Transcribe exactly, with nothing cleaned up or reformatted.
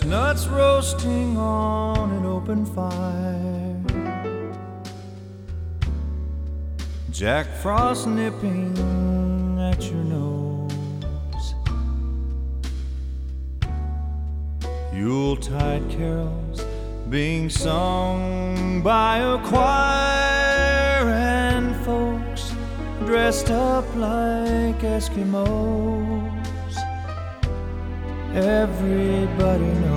chestnuts roasting on an open fire, Jack Frost nipping at your nose, Yuletide carols being sung by a choir, and folks dressed up like Eskimos. Everybody knows